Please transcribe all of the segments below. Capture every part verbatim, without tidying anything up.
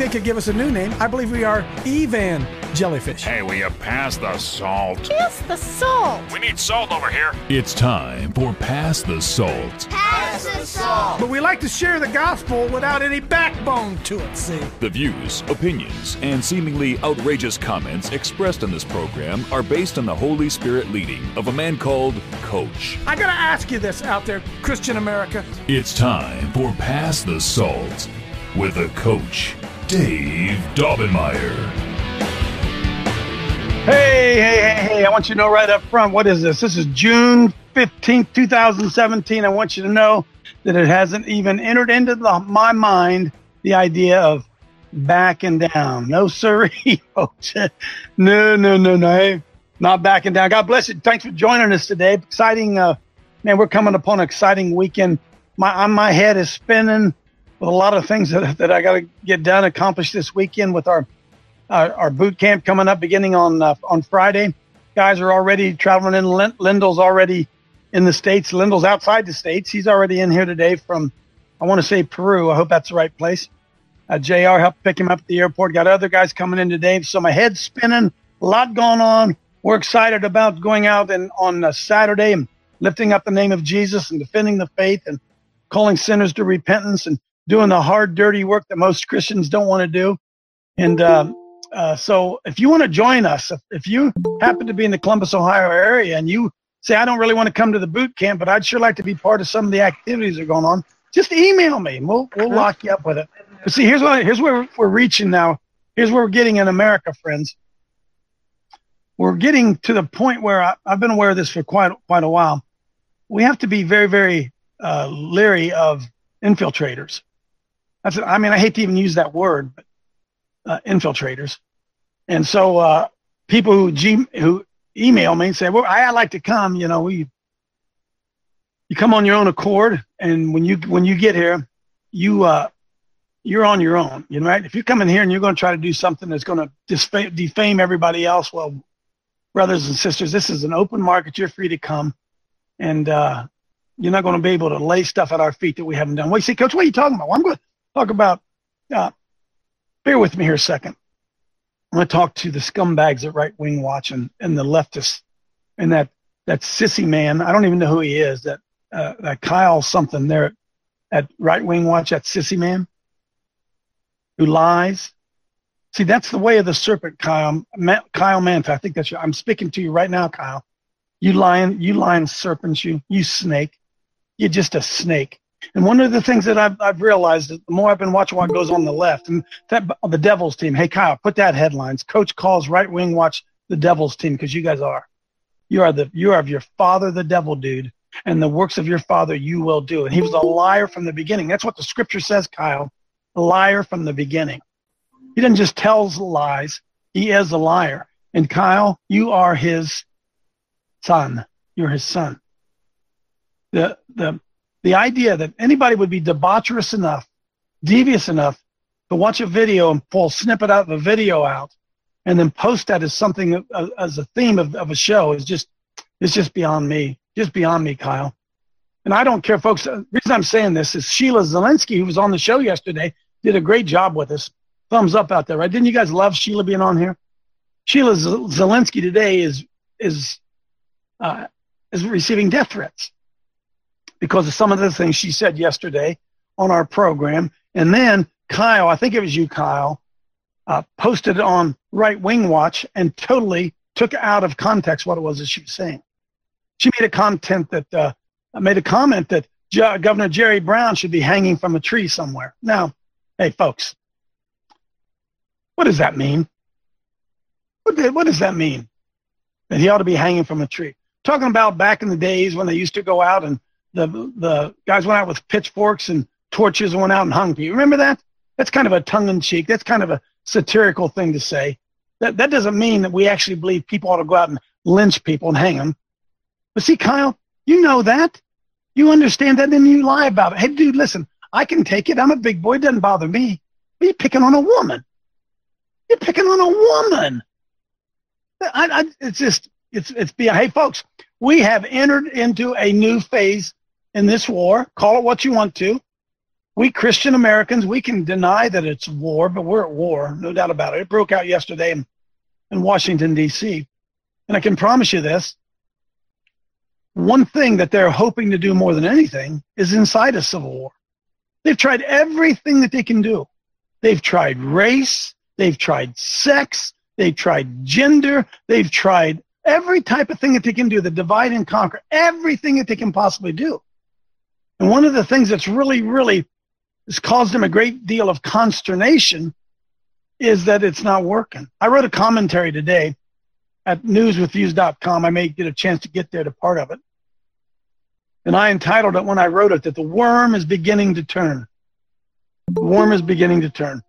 they could give us a new name. I believe we are Evan Jellyfish. Hey, will you pass the salt? Pass the salt. We need salt over here. It's time for Pass the Salt. Pass the salt. But we like to share the gospel without any backbone to it, see? The views, opinions, and seemingly outrageous comments expressed on this program are based on the Holy Spirit leading of a man called Coach. I gotta ask you this out there, Christian America. It's time for Pass the Salt with the Coach, Dave Daubenmire. Hey, hey, hey, hey, I want you to know right up front, what is this? This is June fifteenth, twenty seventeen. I want you to know that it hasn't even entered into the, my mind the idea of backing down. No, sirree, folks. No, no, no, no. Hey, not backing down. God bless you. Thanks for joining us today. Exciting, uh, man, we're coming upon an exciting weekend. My, my head is spinning with a lot of things that, that I got to get done, accomplish this weekend with our Uh, our boot camp coming up beginning on uh, on Friday. Guys are already traveling in. Lind- Lindell's already in the States. Lindell's outside the States. He's already in here today from, I want to say Peru. I hope that's the right place. Uh, J R helped pick him up at the airport. Got other guys coming in today. So my head's spinning. A lot going on. We're excited about going out and on uh, Saturday and lifting up the name of Jesus and defending the faith and calling sinners to repentance and doing the hard, dirty work that most Christians don't want to do. And, uh, Uh, so if you want to join us, if, if you happen to be in the Columbus, Ohio area and you say, I don't really want to come to the boot camp, but I'd sure like to be part of some of the activities that are going on, just email me and we'll, we'll lock you up with it. But see, here's what, here's where we're reaching now. Here's where we're getting in America, friends. We're getting to the point where I, I've been aware of this for quite, quite a while. We have to be very, very uh, leery of infiltrators. That's, I mean, I hate to even use that word, but Uh, infiltrators. And so uh, people who G- who email me and say, well, I, I like to come, you know, we, you come on your own accord. And when you, when you get here, you, uh, you're on your own, you know, right? If you come in here and you're going to try to do something that's going to disfa- defame everybody else, well, brothers and sisters, this is an open market. You're free to come. And uh, you're not going to be able to lay stuff at our feet that we haven't done. Well, you say, Coach, what are you talking about? Well, I'm going to talk about, uh, bear with me here a second. I'm going to talk to the scumbags at Right Wing Watch and, and the leftists and that, that sissy man. I don't even know who he is, that, uh, that Kyle something there at Right Wing Watch, that sissy man who lies. See, that's the way of the serpent, Kyle. Ma- Kyle Manfa, I think that's you. I'm speaking to you right now, Kyle. You lying, you lying serpent, you, you snake. You're just a snake. And one of the things that I've, I've realized is the more I've been watching what goes on the left and that the Devil's team. Hey, Kyle, put that headlines. Coach calls Right Wing Watch the Devil's team because you guys are. You are the you are of your father, the devil, dude, and the works of your father you will do. And he was a liar from the beginning. That's what the scripture says, Kyle. A liar from the beginning. He doesn't just tell lies. He is a liar. And Kyle, you are his son. You're his son. The the The idea that anybody would be debaucherous enough, devious enough to watch a video and pull a snippet out of a video out and then post that as something, uh, as a theme of, of a show is just, it's just beyond me, just beyond me, Kyle. And I don't care, folks. The reason I'm saying this is Sheila Zelinsky, who was on the show yesterday, did a great job with us. Thumbs up out there, right? Didn't you guys love Sheila being on here? Sheila Zelinsky today is, is, uh, is receiving death threats because of some of the things she said yesterday on our program. And then Kyle, I think it was you, Kyle, uh, posted it on Right Wing Watch and totally took out of context what it was that she was saying. She made a content that uh, made a comment that J- Governor Jerry Brown should be hanging from a tree somewhere. Now, hey, folks, what does that mean? What, did, what does that mean? That he ought to be hanging from a tree? Talking about back in the days when they used to go out and the the guys went out with pitchforks and torches and went out and hung people. Remember that? That's kind of a tongue-in-cheek. That's kind of a satirical thing to say. That that doesn't mean that we actually believe people ought to go out and lynch people and hang them. But see, Kyle, you know that. You understand that, and you lie about it. Hey, dude, listen, I can take it. I'm a big boy. It doesn't bother me. But you're picking on a woman. You're picking on a woman. I, I, it's just, it's, it's beyond. Hey, folks, we have entered into a new phase in this war. Call it what you want to. we Christian Americans, we can deny that it's war, but we're at war, no doubt about it. It broke out yesterday in, in Washington, D C And I can promise you this. One thing that they're hoping to do more than anything is incite a civil war. They've tried everything that they can do. They've tried race. They've tried sex. They've tried gender. They've tried every type of thing that they can do, the divide and conquer, everything that they can possibly do. And one of the things that's really, really has caused them a great deal of consternation is that it's not working. I wrote a commentary today at news with views dot com. I may get a chance to get there to part of it. And I entitled it when I wrote it that the worm is beginning to turn. The worm is beginning to turn.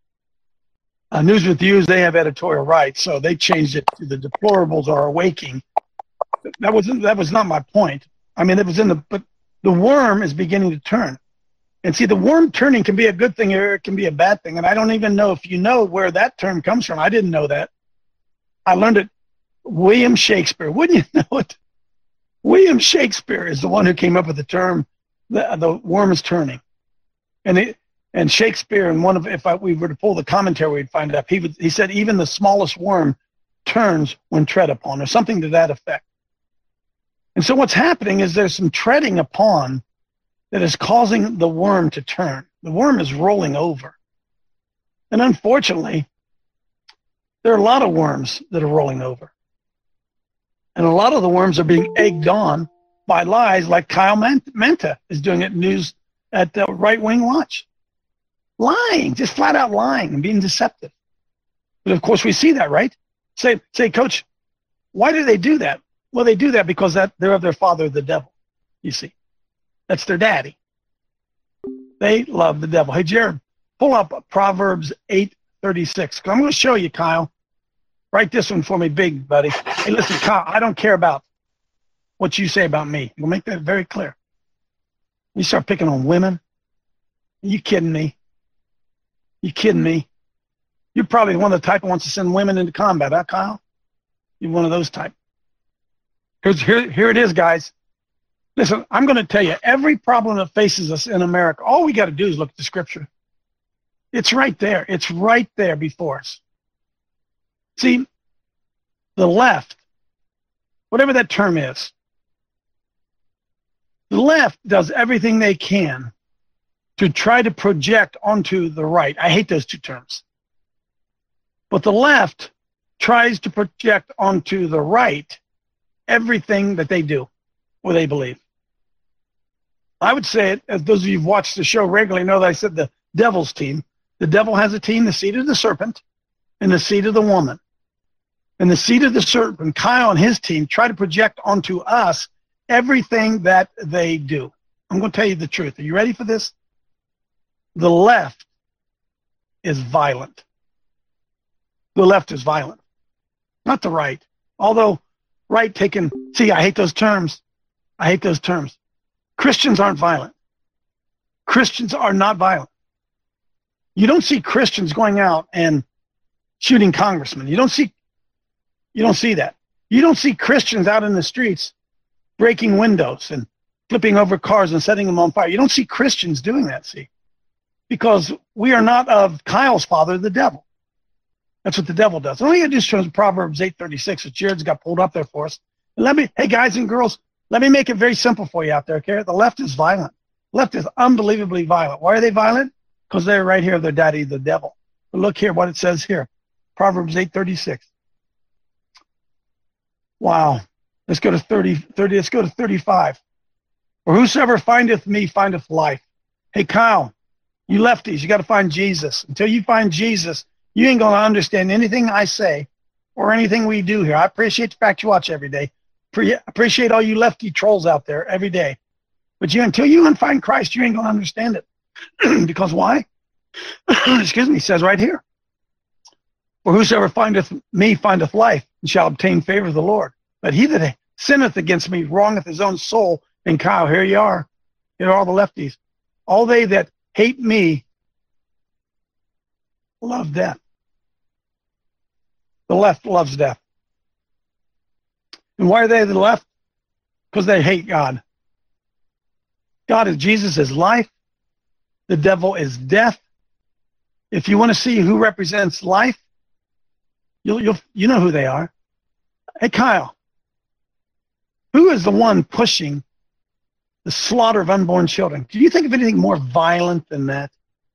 Uh, News with Views, they have editorial rights, so they changed it to the deplorables are awaking. That wasn't, that was not my point. I mean, it was in the, but the worm is beginning to turn. And see, the worm turning can be a good thing or it can be a bad thing. And I don't even know if you know where that term comes from. I didn't know that. I learned it. William Shakespeare. Wouldn't you know it? William Shakespeare is the one who came up with the term, the, the worm is turning. And it, and Shakespeare, and one of, if I, we were to pull the commentary, we'd find out, he, would, he said, even the smallest worm turns when tread upon, or something to that effect. And so what's happening is there's some treading upon that is causing the worm to turn. The worm is rolling over. And unfortunately, there are a lot of worms that are rolling over. And a lot of the worms are being egged on by lies like Kyle Menta is doing at news at the Right Wing Watch. Lying, just flat out lying and being deceptive. But of course we see that, right? Say, say, Coach, why do they do that? Well, they do that because that they're of their father, the devil, you see. That's their daddy. They love the devil. Hey, Jared, pull up Proverbs eight thirty-six. I'm going to show you, Kyle. Write this one for me big, buddy. Hey, listen, Kyle, I don't care about what you say about me. We'll make that very clear. You start picking on women. Are you kidding me? You kidding me? You're probably one of the type who wants to send women into combat, huh, Kyle? You're one of those type. Here's, here, here it is, guys. Listen, I'm going to tell you, every problem that faces us in America, all we got to do is look at the scripture. It's right there. It's right there before us. See, the left, whatever that term is, the left does everything they can to try to project onto the right. I hate those two terms. But the left tries to project onto the right everything that they do or they believe. I would say it, as those of you who've watched the show regularly know that I said the devil's team. The devil has a team, the seed of the serpent and the seed of the woman. And the seed of the serpent, Kyle and his team, try to project onto us everything that they do. I'm going to tell you the truth. Are you ready for this? The left is violent. The left is violent, not the right. Although right taken, see, I hate those terms. I hate those terms. Christians aren't violent. Christians are not violent. You don't see Christians going out and shooting congressmen. You don't see, you don't see that. You don't see Christians out in the streets breaking windows and flipping over cars and setting them on fire. You don't see Christians doing that, see? Because we are not of Kyle's father, the devil. That's what the devil does. All you got to do is show Proverbs eight thirty-six, which Jared's got pulled up there for us. And let me, hey, guys and girls, let me make it very simple for you out there, okay? The left is violent. The left is unbelievably violent. Why are they violent? Because they're right here, their daddy, the devil. But look here, what it says here. Proverbs eight thirty-six. Wow. Let's go to thirty, thirty, let's go to thirty-five. For whosoever findeth me findeth life. Hey, Kyle, you lefties, you got to find Jesus. Until you find Jesus, you ain't going to understand anything I say or anything we do here. I appreciate the fact you watch every day. Pre- appreciate all you lefty trolls out there every day. But you, until you find Christ, you ain't going to understand it. Because why? Excuse me, it says right here. For whosoever findeth me findeth life and shall obtain favor of the Lord. But he that sinneth against me wrongeth his own soul. And Kyle, here you are. Here are all the lefties. All they that hate me love death. The left loves death. And why are they the left? Because they hate God. God is Jesus is life. The devil is death. If you want to see who represents life, you'll, you'll, you know who they are. Hey, Kyle, who is the one pushing the slaughter of unborn children? Can you think of anything more violent than that?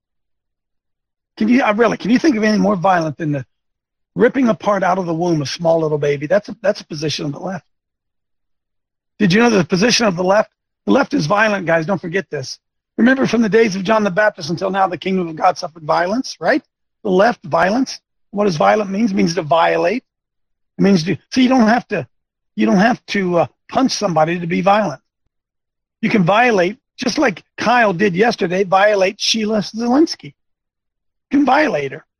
Can you, uh, really, can you think of anything more violent than the ripping apart out of the womb a small little baby? That's a, that's a position of the left. Did you know the position of the left? The left is violent, guys. Don't forget this. Remember, from the days of John the Baptist until now, the kingdom of God suffered violence, right? The left, violence. What does violent means? It means to violate. It means to, so you don't have to, you don't have to uh, punch somebody to be violent. You can violate, just like Kyle did yesterday, violate Sheila Zelinsky. You can violate her.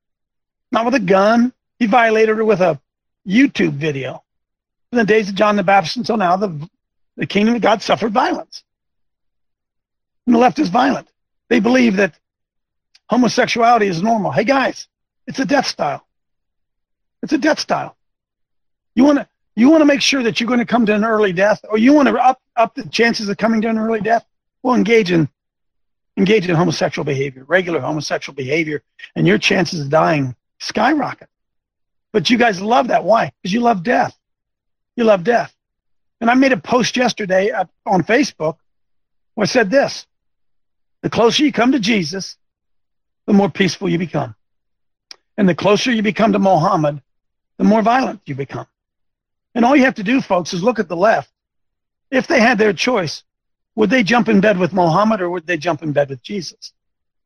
Not with a gun. He violated her with a YouTube video. In the days of John the Baptist until now, the, the kingdom of God suffered violence. And the left is violent. They believe that homosexuality is normal. Hey, guys, it's a death style. It's a death style. You want to you want to make sure that you're going to come to an early death, or you want to up up the chances of coming to an early death? Well, engage in engage in homosexual behavior, regular homosexual behavior, and your chances of dying skyrocket. But you guys love that. Why? Because you love death. You love death. And I made a post yesterday on Facebook where I said this: the closer you come to Jesus, the more peaceful you become. And the closer you become to Muhammad, the more violent you become. And all you have to do, folks, is look at the left. If they had their choice, would they jump in bed with Muhammad or would they jump in bed with Jesus?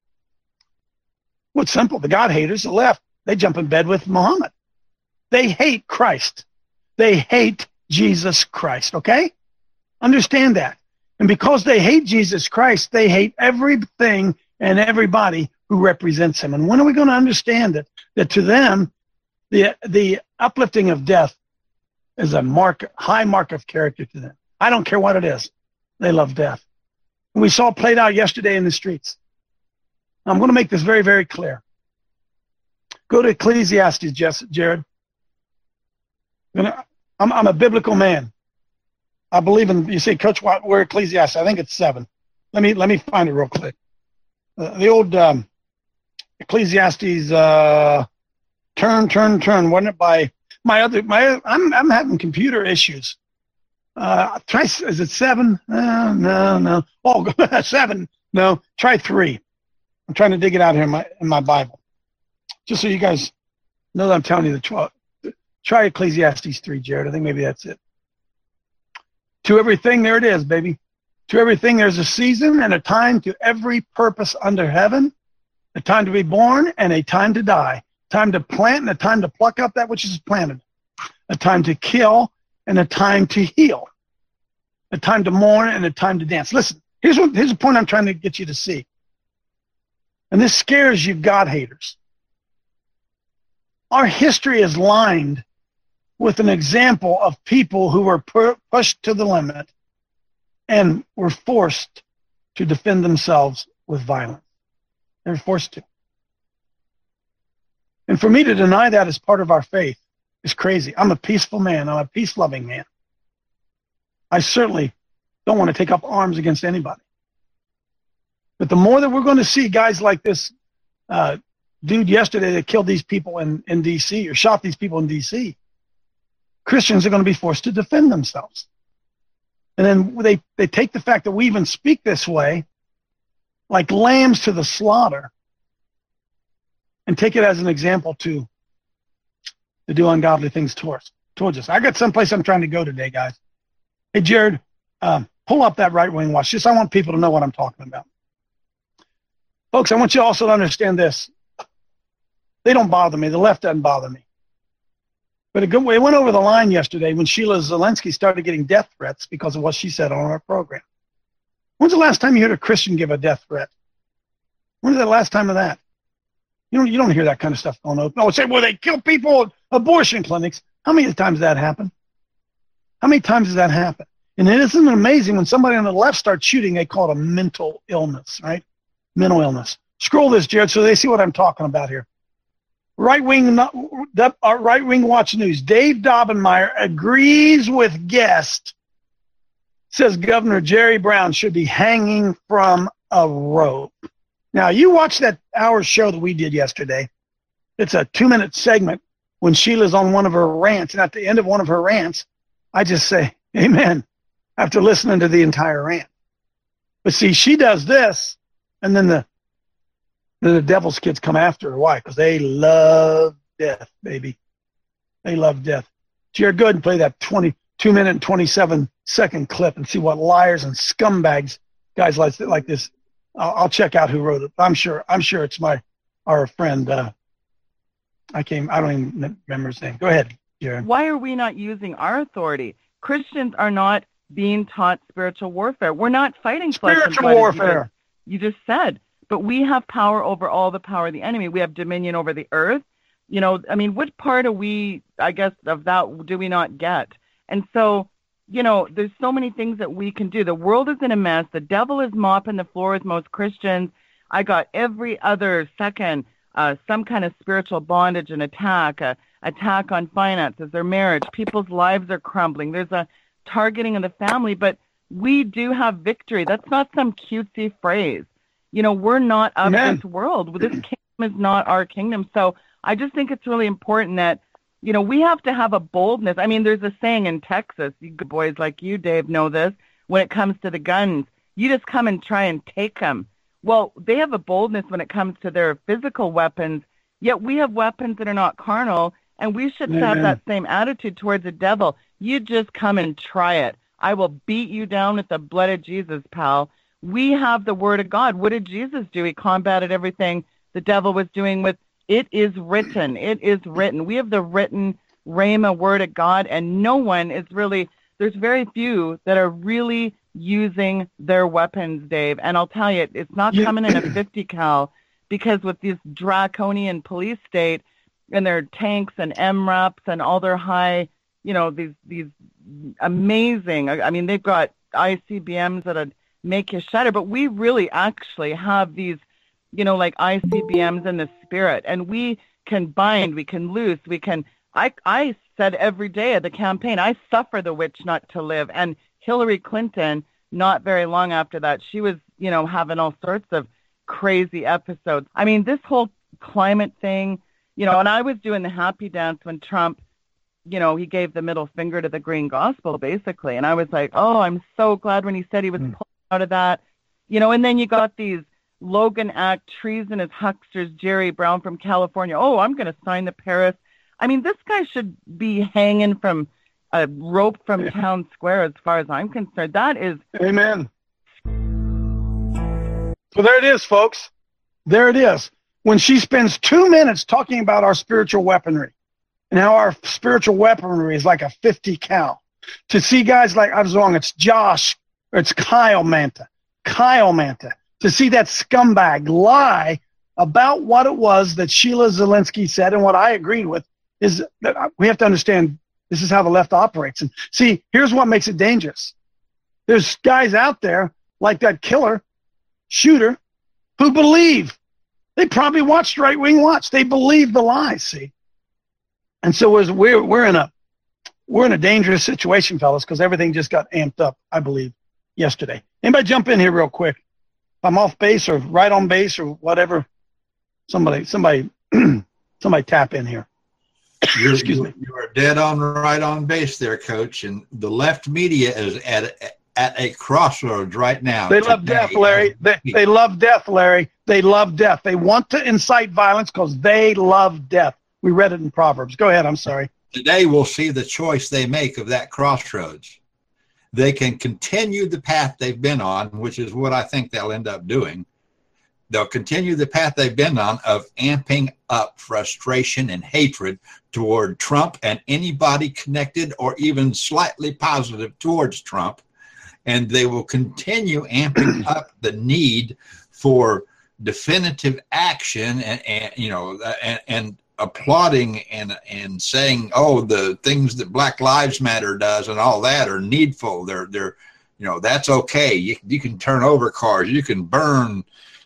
Well, it's simple. The God haters, the left, they jump in bed with Muhammad. They hate Christ. They hate Jesus Christ, okay? Understand that. And because they hate Jesus Christ, they hate everything and everybody who represents him. And when are we going to understand it? That to them, the the uplifting of death is a mark, high mark of character to them. I don't care what it is. They love death. And we saw it played out yesterday in the streets. I'm going to make this very, very clear. Go to Ecclesiastes, Jess, Jared. I'm, gonna, I'm, I'm a biblical man. I believe in, you say, Coach, what, where Ecclesiastes? I think it's seven. Let me let me find it real quick. Uh, the old um, Ecclesiastes, uh, turn, turn, turn. Wasn't it by my other, my, I'm, I'm having computer issues. Uh, try, is it seven? Uh, no, no. Oh, seven. No, try three. I'm trying to dig it out here in my, in my Bible. Just so you guys know that I'm telling you the twelve. Try Ecclesiastes three, Jared. I think maybe that's it. To everything, there it is, baby. To everything, there's a season and a time to every purpose under heaven, a time to be born and a time to die, time to plant and a time to pluck up that which is planted, a time to kill and a time to heal, a time to mourn and a time to dance. Listen, here's what here's the point I'm trying to get you to see. And this scares you God haters. Our history is lined with an example of people who were pu- pushed to the limit and were forced to defend themselves with violence. They were forced to. And for me to deny that as part of our faith is crazy. I'm a peaceful man. I'm a peace-loving man. I certainly don't want to take up arms against anybody. But the more that we're going to see guys like this uh, dude yesterday that killed these people in, in D C or shot these people in D C, Christians are going to be forced to defend themselves. And then they, they take the fact that we even speak this way, like lambs to the slaughter, and take it as an example to, to do ungodly things towards, towards us. I got someplace I'm trying to go today, guys. Hey, Jared, um, pull up that right-wing watch. Just I want people to know what I'm talking about. Folks, I want you also to understand this. They don't bother me. The left doesn't bother me. But it went over the line yesterday when Sheila Zelinsky started getting death threats because of what she said on our program. When's the last time you heard a Christian give a death threat? When's the last time of that? You don't, you don't hear that kind of stuff going on. Oh, say, well, they kill people at abortion clinics. How many times does that happen? How many times does that happen? And it isn't amazing when somebody on the left starts shooting, they call it a mental illness, right? Mental illness. Scroll this, Jared, so they see what I'm talking about here. Right-wing, right-wing Watch News. Dave Daubenmire agrees with guest. Says Governor Jerry Brown should be hanging from a rope. Now, you watch that hour show that we did yesterday. It's a two-minute segment when Sheila's on one of her rants, and at the end of one of her rants, I just say, amen, after listening to the entire rant. But see, she does this, and then the the devil's kids come after her. Why? Because they love death, baby. They love death. Jared, go ahead and play that twenty-two minute and twenty-seven second clip and see what liars and scumbags guys like, like this. I'll, I'll check out who wrote it. I'm sure. I'm sure it's my our friend. Uh, I came. I don't even remember his name. Go ahead, Jared. Why are we not using our authority? Christians are not being taught spiritual warfare. We're not fighting flesh and blood, spiritual warfare. You just said, but we have power over all the power of the enemy. We have dominion over the earth. You know, I mean, what part are we, I guess, of that do we not get? And so, you know, there's so many things that we can do. The world is in a mess. The devil is mopping the floor with most Christians. I got every other second uh, some kind of spiritual bondage and attack, a attack on finances, their marriage. People's lives are crumbling. There's a targeting of the family, but we do have victory. That's not some cutesy phrase. You know, we're not of Amen. This world. This kingdom is not our kingdom. So I just think it's really important that, you know, we have to have a boldness. I mean, there's a saying in Texas, you good boys like you, Dave, know this, when it comes to the guns, you just come and try and take them. Well, they have a boldness when it comes to their physical weapons, yet we have weapons that are not carnal, and we should Amen. have that same attitude towards the devil. You just come and try it. I will beat you down with the blood of Jesus, pal. We have the word of God. What did Jesus do? He combated everything the devil was doing with, it is written. It is written. We have the written Rhema word of God, and no one is really, there's very few that are really using their weapons, Dave. And I'll tell you, it's not coming in a fifty cal, because with this draconian police state and their tanks and M RAPs and all their high, you know, these these amazing, I mean, they've got I C B Ms that'll make you shudder, but we really actually have these, you know, like I C B Ms in the spirit, and we can bind, we can loose, we can, I, I said every day of the campaign, I suffer the witch not to live. And Hillary Clinton, not very long after that, she was, you know, having all sorts of crazy episodes. I mean, this whole climate thing, you know, and I was doing the happy dance when Trump, you know, he gave the middle finger to the green gospel, basically. And I was like, oh, I'm so glad when he said he was mm. pulling out of that. You know, and then you got these Logan Act treasonous hucksters, Jerry Brown from California. Oh, I'm going to sign the Paris. I mean, this guy should be hanging from a rope from yeah. Town Square, as far as I'm concerned. That is... Amen. So there it is, folks. There it is. When she spends two minutes talking about our spiritual weaponry and how our spiritual weaponry is like a fifty cal. To see guys like, I was wrong, it's Josh, or it's Kyle Manta. Kyle Manta. To see that scumbag lie about what it was that Sheila Zilinsky said, and what I agreed with, is that we have to understand this is how the left operates. And see, here's what makes it dangerous. There's guys out there like that killer, shooter, who believe. They probably watched right-wing watch. They believe the lies, see. And so we're, we're, in a, we're in a dangerous situation, fellas, because everything just got amped up, I believe, yesterday. Anybody jump in here real quick? If I'm off base or right on base or whatever, somebody, somebody, somebody tap in here. You're, Excuse you, me. You are dead on right on base there, Coach. And the left media is at at a crossroads right now. They love death, Larry. They, they love death, Larry. They love death. They want to incite violence because they love death. We read it in Proverbs. Go ahead. I'm sorry. Today we'll see the choice they make of that crossroads. They can continue the path they've been on, which is what I think they'll end up doing. They'll continue the path they've been on of amping up frustration and hatred toward Trump and anybody connected or even slightly positive towards Trump. And they will continue amping up the need for definitive action and, and you know, and, and applauding and, and saying, oh, the things that Black Lives Matter does and all that are needful. They're, they're, you know, that's okay. You, you can turn over cars. You can burn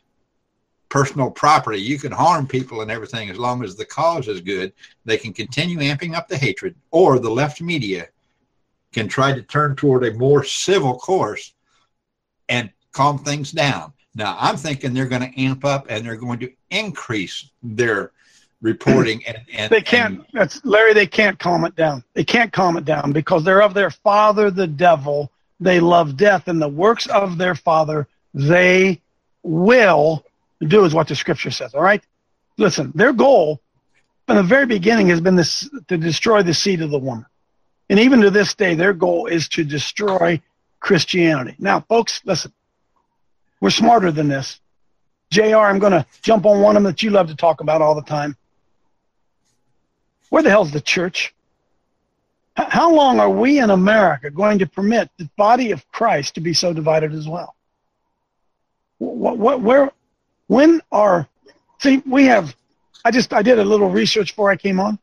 personal property. You can harm people and everything as long as the cause is good. They can continue amping up the hatred, or the left media can try to turn toward a more civil course and calm things down. Now, I'm thinking they're going to amp up and they're going to increase their reporting. And, and they can't, and, that's Larry, they can't calm it down. They can't calm it down because they're of their father, the devil. They love death, and the works of their father they will do is what the scripture says, all right? Listen, their goal from the very beginning has been this, to destroy the seed of the woman. And even to this day, their goal is to destroy Christianity. Now, folks, listen, we're smarter than this. J R, I'm going to jump on one of them that you love to talk about all the time. Where the hell's the church? How long are we in America going to permit the body of Christ to be so divided as well? What, what, where, when are, see, we have, I just, I did a little research before I came on.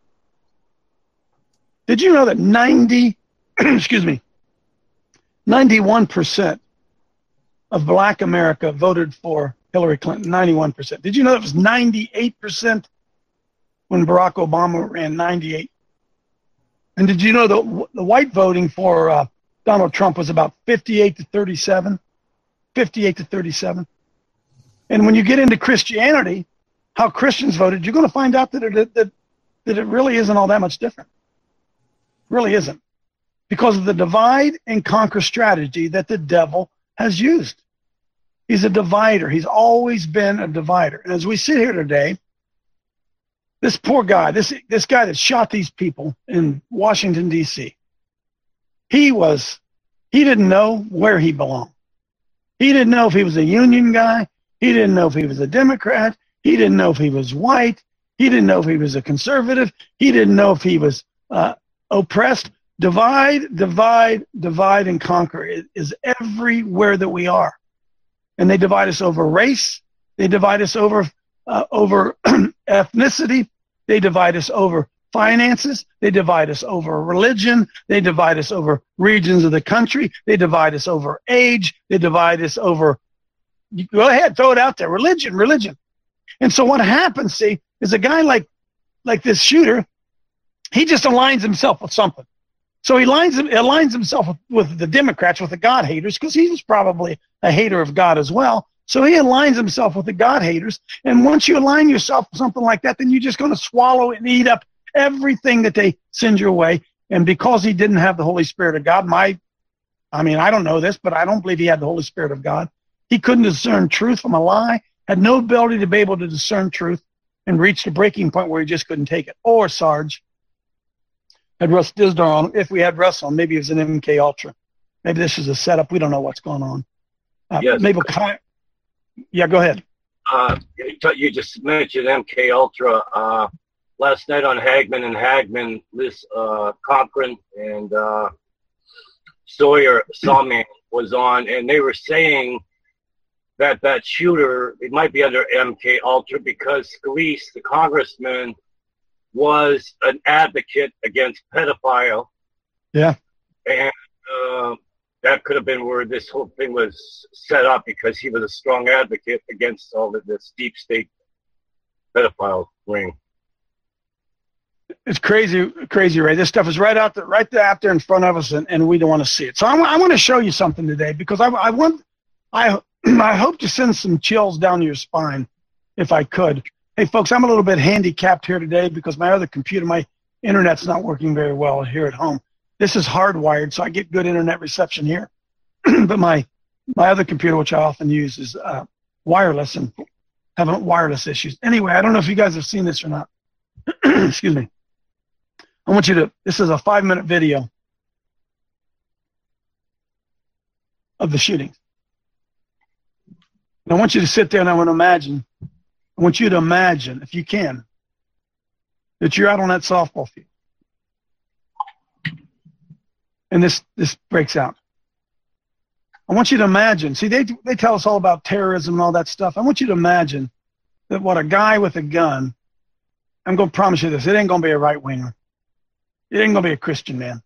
Did you know that ninety, excuse me, ninety-one percent of black America voted for Hillary Clinton? ninety-one percent. Did you know it was ninety-eight percent when Barack Obama ran? ninety-eight. And did you know the, the white voting for uh, Donald Trump was about fifty-eight to thirty-seven? fifty-eight to thirty-seven. And when you get into Christianity, how Christians voted, you're going to find out that it, that, that it really isn't all that much different. Really isn't. Because of the divide and conquer strategy that the devil has used. He's a divider. He's always been a divider. And as we sit here today, this poor guy, this this guy that shot these people in Washington, D C, he was, he didn't know where he belonged. He didn't know if he was a union guy. He didn't know if he was a Democrat. He didn't know if he was white. He didn't know if he was a conservative. He didn't know if he was uh, oppressed. Divide, divide, divide, and conquer is, is everywhere that we are. And they divide us over race. They divide us over uh, over ethnicity. They divide us over finances. They divide us over religion. They divide us over regions of the country. They divide us over age. They divide us over, you go ahead, throw it out there, religion, religion. And so what happens, see, is a guy like like this shooter, he just aligns himself with something. So he aligns, aligns himself with, with the Democrats, with the God haters, because he was probably a hater of God as well. So he aligns himself with the God haters. And once you align yourself with something like that, then you're just going to swallow and eat up everything that they send your way. And because he didn't have the Holy Spirit of God, my, I mean, I don't know this, but I don't believe he had the Holy Spirit of God. He couldn't discern truth from a lie, had no ability to be able to discern truth, and reached a breaking point where he just couldn't take it. Or Sarge had Russ Dizdar on. If we had Russ on, maybe it was an M K Ultra. Maybe this is a setup. We don't know what's going on. Uh, yes. Maybe, yeah, go ahead. Uh, you just mentioned M K Ultra. Uh, last night on Hagman and Hagman, Liz uh, Cochran and uh, Sawyer Sawman was on, and they were saying that that shooter, it might be under M K Ultra because Scalise, the congressman, was an advocate against pedophile. Yeah. And uh, that could have been where this whole thing was set up, because he was a strong advocate against all of this deep state pedophile ring. It's crazy, crazy, Ray. This stuff is right out there, right there, out there in front of us, and, and we don't want to see it. So I, I want to show you something today, because I, I want, I, I hope to send some chills down your spine, if I could. Hey, folks, I'm a little bit handicapped here today because my other computer, my internet's not working very well here at home. This is hardwired, so I get good internet reception here. But my my other computer, which I often use, is uh, wireless and having wireless issues. Anyway, I don't know if you guys have seen this or not. Excuse me. I want you to, this is a five-minute video of the shootings. And I want you to sit there and I want to imagine, I want you to imagine, if you can, that you're out on that softball field. And this, this breaks out. I want you to imagine, see, they, they tell us all about terrorism and all that stuff. I want you to imagine that what a guy with a gun, I'm going to promise you this, it ain't going to be a right-winger. It ain't going to be a Christian man.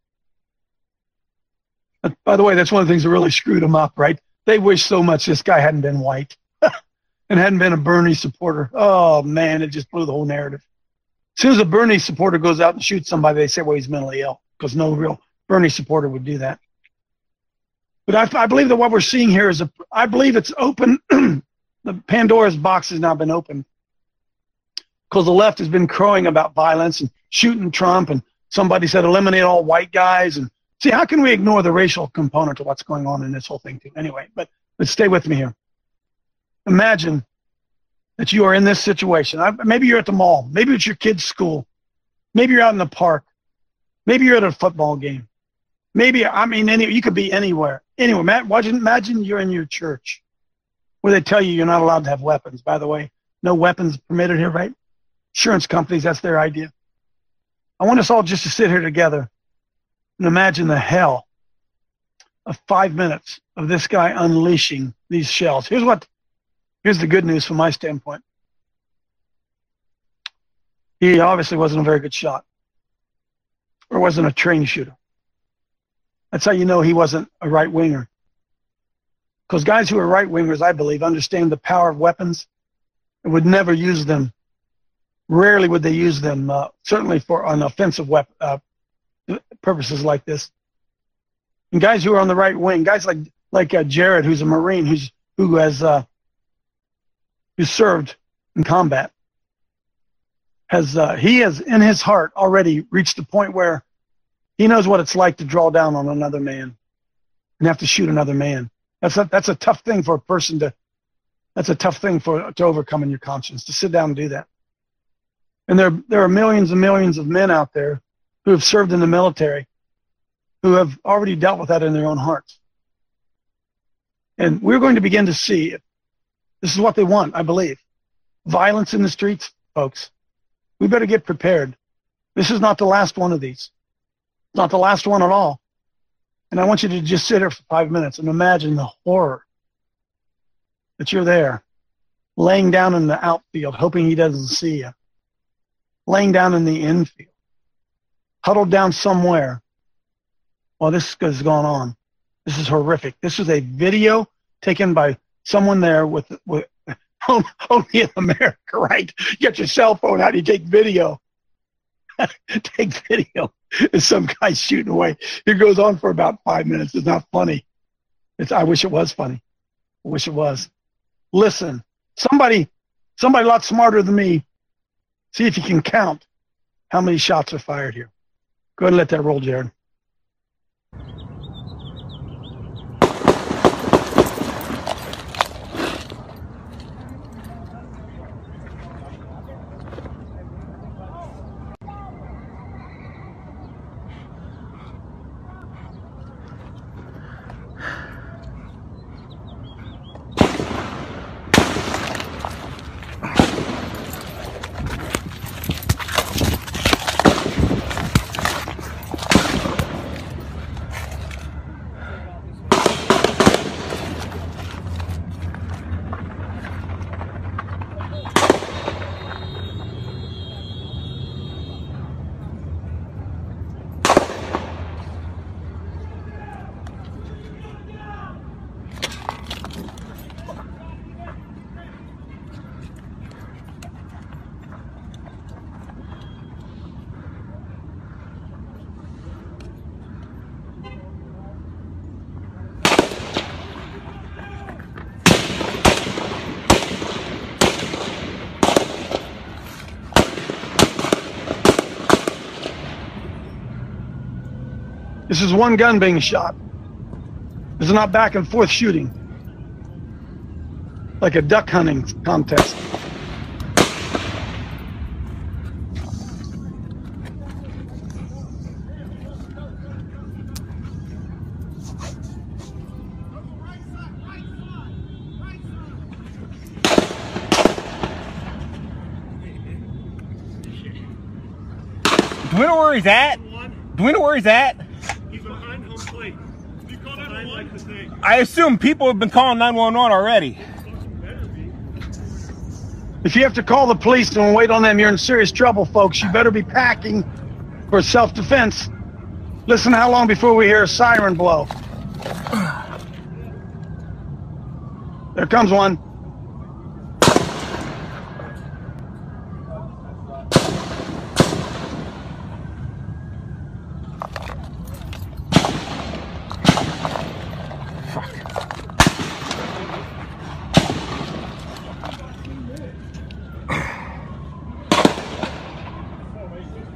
But by the way, that's one of the things that really screwed them up, right? They wish so much this guy hadn't been white and hadn't been a Bernie supporter. Oh, man, it just blew the whole narrative. As soon as a Bernie supporter goes out and shoots somebody, they say, well, he's mentally ill, because no real Bernie supporter would do that. But I, I believe that what we're seeing here is a, I believe it's open. The Pandora's box has now been opened because the left has been crowing about violence and shooting Trump, and somebody said eliminate all white guys. And see, how can we ignore the racial component of what's going on in this whole thing too? Anyway, but, but stay with me here. Imagine that you are in this situation. I, maybe you're at the mall. Maybe it's your kid's school. Maybe you're out in the park. Maybe you're at a football game. Maybe, I mean, any, you could be anywhere. Anywhere. Imagine, imagine you're in your church where they tell you you're not allowed to have weapons. By the way, no weapons permitted here, right? Insurance companies, that's their idea. I want us all just to sit here together and imagine the hell of five minutes of this guy unleashing these shells. Here's what, here's the good news from my standpoint. He obviously wasn't a very good shot or wasn't a trained shooter. That's how you know he wasn't a right-winger. Because guys who are right-wingers, I believe, understand the power of weapons and would never use them. Rarely would they use them, uh, certainly for an offensive weapon, uh, purposes like this. And guys who are on the right wing, guys like like uh, Jared, who's a Marine, who's who has uh, who served in combat, has uh, he has in his heart already reached the point where he knows what it's like to draw down on another man and have to shoot another man. That's a, that's a tough thing for a person to, that's a tough thing for to overcome in your conscience, to sit down and do that. And there, there are millions and millions of men out there who have served in the military who have already dealt with that in their own hearts. And we're going to begin to see, if this is what they want, I believe. Violence in the streets, folks. We better get prepared. This is not the last one of these. Not the last one at all. And I want you to just sit here for five minutes and imagine the horror that you're there, laying down in the outfield, hoping he doesn't see you, laying down in the infield, huddled down somewhere while this is going on. This is horrific. This is a video taken by someone there with, with only in America, right? You got your cell phone. How do you take video? Take video. Is some guy shooting away. It goes on for about five minutes. It's not funny. It's, I wish it was funny. I wish it was. Listen, somebody, somebody a lot smarter than me, see if you can count how many shots are fired here. Go ahead and let that roll, Jared. This is one gun being shot. This is not back and forth shooting like a duck hunting contest. Do we know where he's at? Do we know where he's at? He's behind home plate. You call nine one one? I assume people have been calling nine one one already. If you have to call the police and wait on them, you're in serious trouble, folks. You better be packing for self-defense. Listen, how long before we hear a siren blow? There comes one.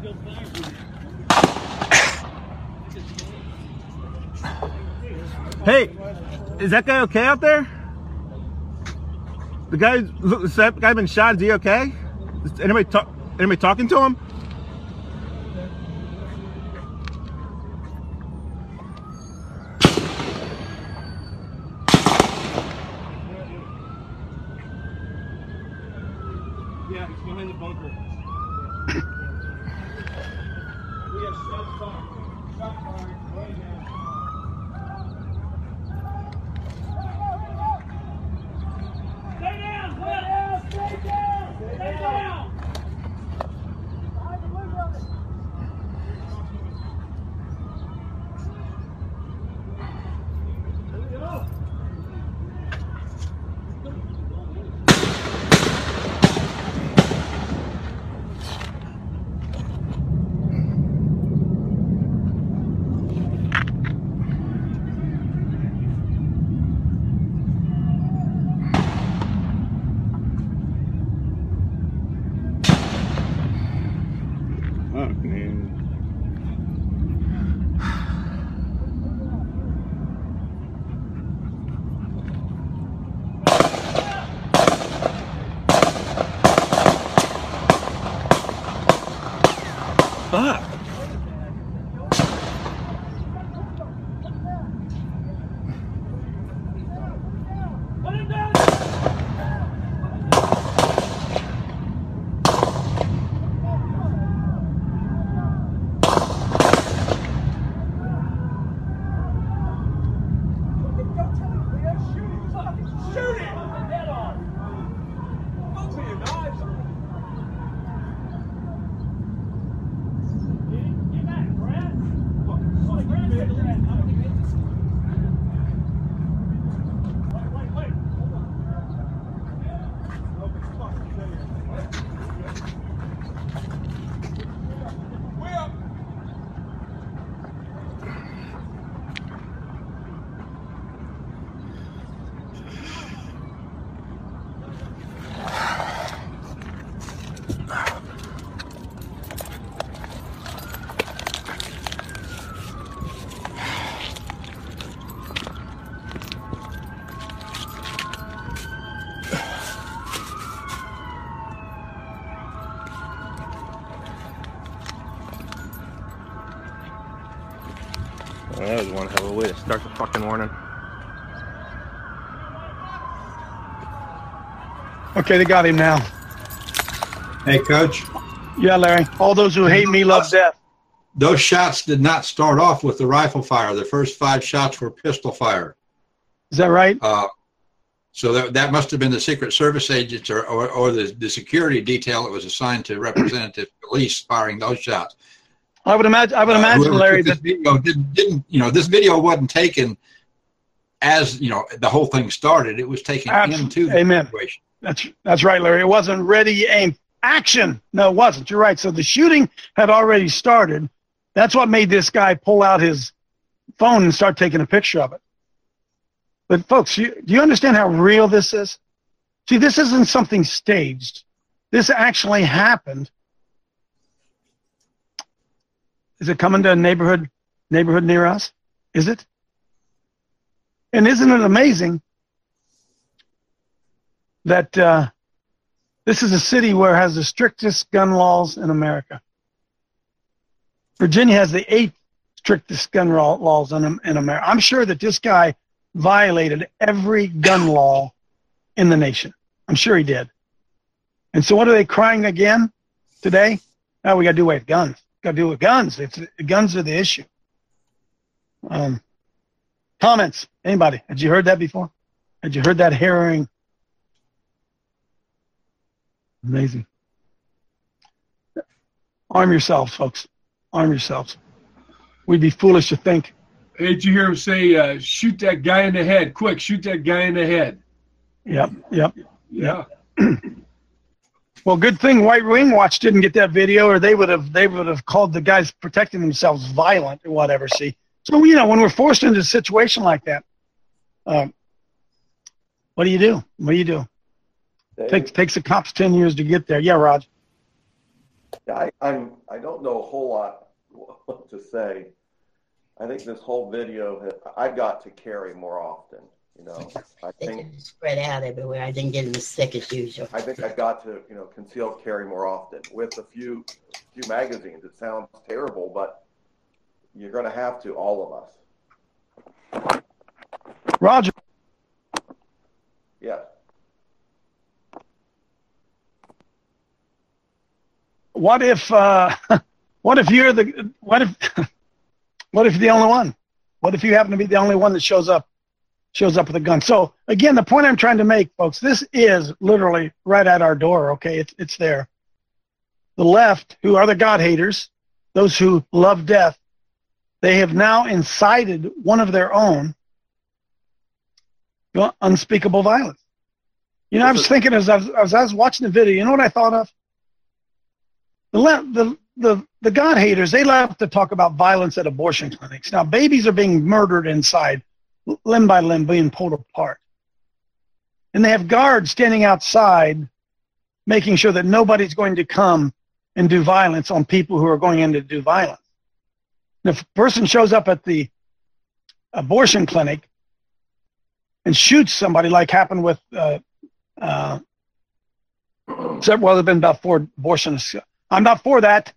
Hey, is that guy okay out there? The guy, is that guy been shot? Is he okay? Is anybody talk? Anybody talking to him? Yeah, he's behind the bunker. We have shots fired. Shot fired. Right now. Stay down! Stay down! Stay down! Stay down! Fuck, man. Fuck. Well, that was one hell of a way to start the fucking morning. Okay, they got him now. Hey, Coach. Yeah, Larry. All those who hate me love death. Those shots did not start off with the rifle fire. The first five shots were pistol fire. Is that right? Uh, so that, that must have been the Secret Service agents or, or, or the, the security detail that was assigned to representative police firing those shots. I would imagine. I would imagine, uh, Larry, this that video didn't, didn't, you know, this video wasn't taken as, you know, the whole thing started. It was taken Absolutely. into the Amen. situation. That's that's right, Larry. It wasn't ready, aim, action. No, it wasn't. You're right. So the shooting had already started. That's what made this guy pull out his phone and start taking a picture of it. But folks, you, do you understand how real this is? See, this isn't something staged. This actually happened. Is it coming to a neighborhood neighborhood near us? Is it? And isn't it amazing that uh, this is a city where it has the strictest gun laws in America? Virginia has the eighth strictest gun laws in, in America. I'm sure that this guy violated every gun law in the nation. I'm sure he did. And so what are they crying again today? Oh, we got to do away with guns. Got to do with guns. It's guns are the issue. Um, comments? Anybody? Had you heard that before? Had you heard that harrowing? Amazing. Arm yourselves, folks. Arm yourselves. We'd be foolish to think. Hey, did you hear him say, uh, shoot that guy in the head? Quick, shoot that guy in the head. Yep, yep. Yeah. Well, good thing White Wing Watch didn't get that video, or they would have they would have called the guys protecting themselves violent or whatever. See, so you know when we're forced into a situation like that, um, what do you do? What do you do? Takes takes the cops ten years to get there. Yeah, Raj. Yeah, I, I'm. I don't know a whole lot what to say. I think this whole video, has, I've got to carry more often. You know, I They think can spread out everywhere. I didn't get as sick as usual. I think I've got to, you know, conceal carry more often with a few few magazines. It sounds terrible, but you're going to have to, all of us. Roger. Yeah. What if uh, what if you're the what if what if you're the only one? What if you happen to be the only one that shows up shows up with a gun? So again, the point I'm trying to make, folks, this is literally right at our door. Okay, it's it's there. The left, who are the God haters, those who love death, they have now incited one of their own to unspeakable violence. You know, I was thinking as I was, as I was watching the video, you know what I thought of? The, le- the the the God haters, they love to talk about violence at abortion clinics. Now, babies are being murdered inside, limb by limb, being pulled apart. And they have guards standing outside making sure that nobody's going to come and do violence on people who are going in to do violence. And if a person shows up at the abortion clinic and shoots somebody, like happened with, uh, uh, well, there have been about four abortionists. I'm not for that.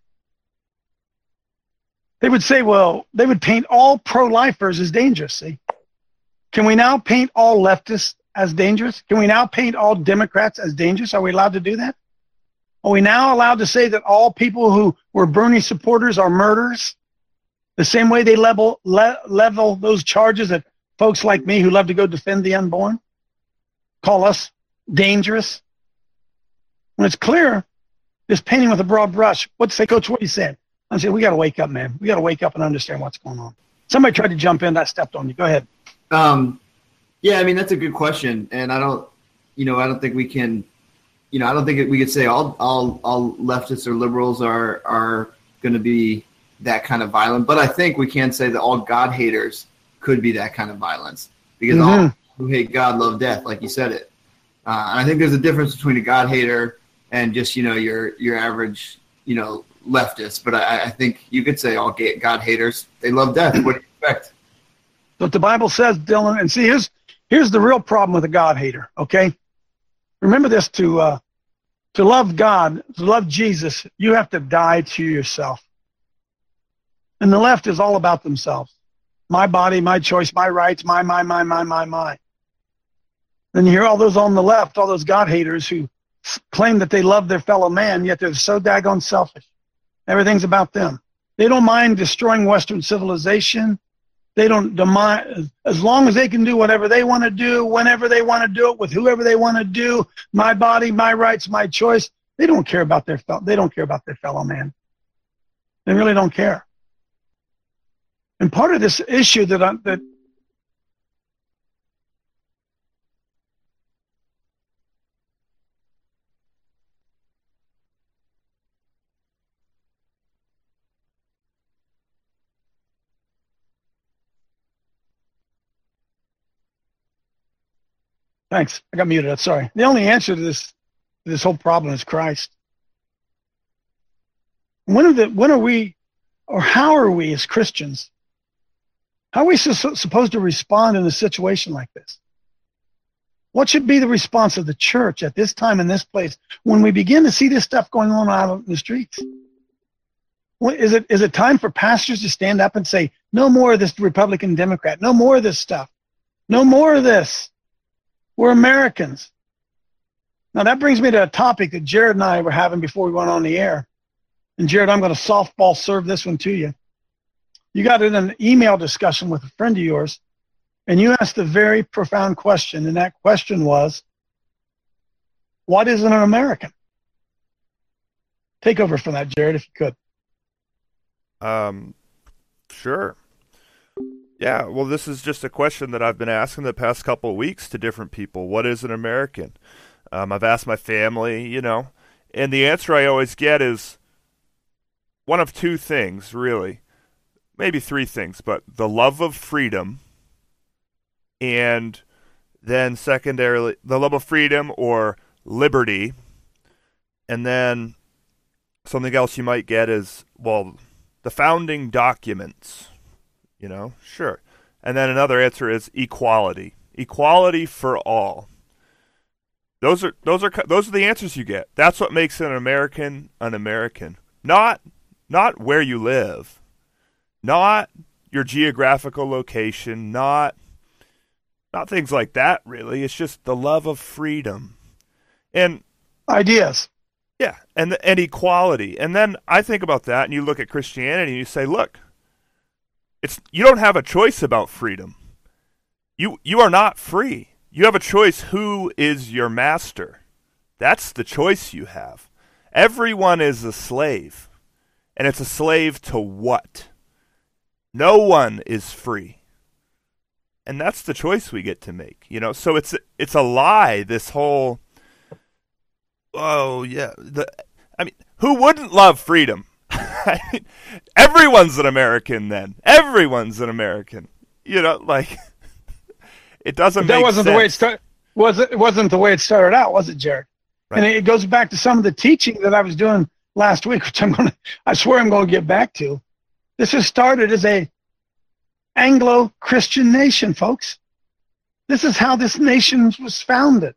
They would say, well, they would paint all pro-lifers as dangerous, see? Can we now paint all leftists as dangerous? Can we now paint all Democrats as dangerous? Are we allowed to do that? Are we now allowed to say that all people who were Bernie supporters are murderers? The same way they level, le- level those charges at folks like me who love to go defend the unborn? Call us dangerous? When it's clear, this painting with a broad brush. What's say, Coach? What are you saying? I'm saying we got to wake up, man. We got to wake up and understand what's going on. Somebody tried to jump in. I stepped on you. Go ahead. Um, yeah, I mean that's a good question, and I don't, you know, I don't think we can, you know, I don't think we could say all all all leftists or liberals are are going to be that kind of violent, but I think we can say that all God haters could be that kind of violence because mm-hmm. all who hate God love death, like you said it. Uh, and I think there's a difference between a God hater and just, you know, your your average, you know, leftist. But I, I think you could say all God haters, they love death. What do you expect? What the Bible says, Dylan. And see, here's here's the real problem with a God hater. Okay, remember this: to uh, to love God, to love Jesus, you have to die to yourself. And the left is all about themselves: my body, my choice, my rights, my my my my my my. Then you hear all those on the left, all those God haters who claim that they love their fellow man, yet they're so daggone selfish. Everything's about them. They don't mind destroying Western civilization. They don't mind, as long as they can do whatever they want to do, whenever they want to do it, with whoever they want to do. My body, my rights, my choice. They don't care about their they don't care about their fellow man. They really don't care. And part of this issue that I, that Thanks. I got muted. Sorry. The only answer to this to this whole problem is Christ. When are the when are we, or how are we as Christians? How are we su- supposed to respond in a situation like this? What should be the response of the church at this time in this place when we begin to see this stuff going on out in the streets? What, is it is it time for pastors to stand up and say, no more of this Republican Democrat, no more of this stuff, no more of this? We're Americans. Now that brings me to a topic that Jared and I were having before we went on the air. And Jared, I'm going to softball serve this one to you. You got in an email discussion with a friend of yours, and you asked a very profound question, and that question was, what is an American? Take over from that, Jared, if you could. Um, sure. Yeah, well, this is just a question that I've been asking the past couple of weeks to different people. What is an American? Um, I've asked my family, you know, and the answer I always get is one of two things, really. Maybe three things, but the love of freedom, and then secondarily, the love of freedom or liberty, and then Something else you might get is, well, the founding documents, you know, sure. And then another answer is equality. Equality for all. Those are those are those are the answers you get. That's what makes an American an American. Not not where you live. Not your geographical location, not not things like that really. It's just the love of freedom. And ideas. Yeah, and and equality. And then I think about that, and you look at Christianity, and you say, look, it's you don't have a choice about freedom. You you are not free. You have a choice who is your master. That's the choice you have. Everyone is a slave, and it's a slave to what? No one is free. And that's the choice we get to make, you know. So it's it's a lie, this whole oh yeah, the I mean, who wouldn't love freedom? I mean, everyone's an American then. Everyone's an American. You know, like it doesn't that make wasn't sense. the way it started. Was it wasn't the way it started out, was it, Jared? Right. And it goes back to some of the teaching that I was doing last week, which I'm gonna I swear I'm gonna get back to. This has started as a Anglo-Christian nation, folks. This is how this nation was founded.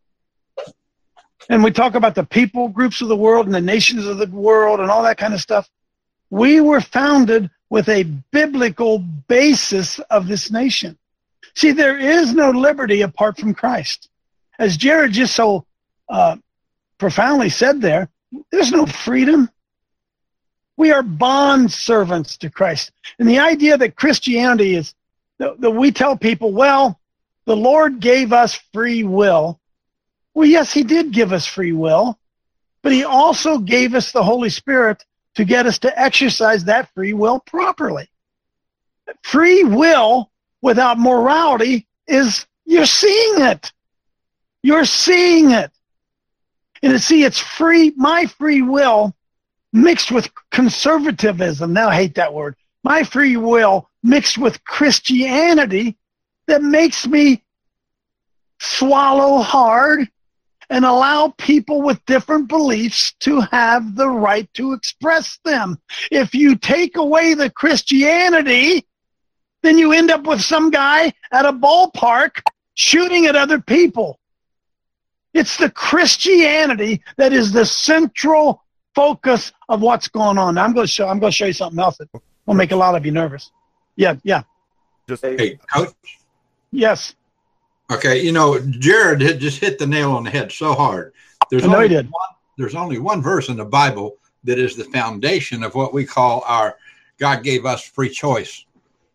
And we talk about the people groups of the world and the nations of the world and all that kind of stuff. We were founded with a biblical basis of this nation. See, there is no liberty apart from Christ. As Jared just so uh, profoundly said there, there's no freedom. We are bond servants to Christ. And the idea that Christianity is, that, that we tell people, well, the Lord gave us free will. Well, yes, he did give us free will, but he also gave us the Holy Spirit to get us to exercise that free will properly. Free will without morality is, you're seeing it. You're seeing it. And see, it's free, my free will mixed with conservatism. Now I hate that word. My free will mixed with Christianity that makes me swallow hard and allow people with different beliefs to have the right to express them. If you take away the Christianity, then you end up with some guy at a ballpark shooting at other people. It's the Christianity that is the central focus of what's going on. Now, I'm going to show. I'm going to show you something else that will make a lot of you nervous. Yeah, yeah. Just hey, Coach. Yes. Okay, you know, Jared had just hit the nail on the head so hard. There's I know only he did. One, there's only one verse in the Bible that is the foundation of what we call our God gave us free choice,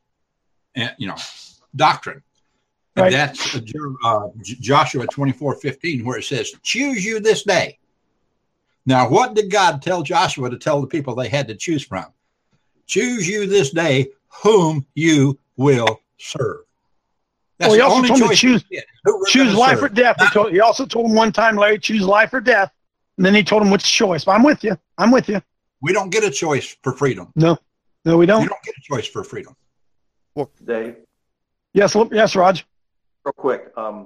and you know, doctrine. And right. That's uh, Joshua twenty-four fifteen, where it says, "Choose you this day." Now, what did God tell Joshua to tell the people they had to choose from? Choose you this day whom you will serve. That's well, he the also only told him to choice choose, choose life serve. or death. He, told, he also told him one time, Larry, choose life or death. And then he told him which choice. But I'm with you. I'm with you. We don't get a choice for freedom. No. No, we don't. You don't get a choice for freedom. Well, Dave? Yes, yes, Raj. Real quick. Um,